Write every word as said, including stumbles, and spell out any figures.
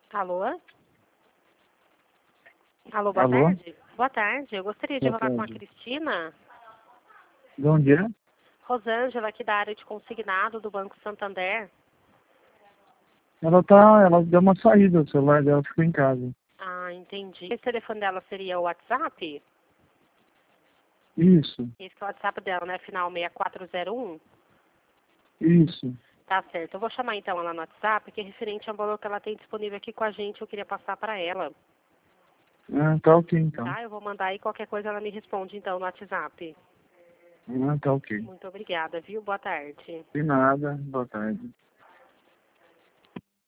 Alô? Alô, boa Alô? tarde. Boa tarde, eu gostaria de Boa falar com a tarde. Cristina. De onde é? Rosângela, aqui da área de consignado do Banco Santander. Ela tá, ela deu uma saída, o celular dela ficou em casa. Ah, entendi. Esse telefone dela seria o WhatsApp? Isso, Esse que é o WhatsApp dela, né? Final seis quatro zero um. isso. Tá certo. Eu vou chamar então ela no WhatsApp, que é referente ao valor que ela tem disponível aqui com a gente, eu queria passar para ela. Ah, tá ok então. Tá? Eu vou mandar aí qualquer coisa ela me responde então no WhatsApp. Ah, tá ok. Muito obrigada, viu? Boa tarde. De nada, boa tarde.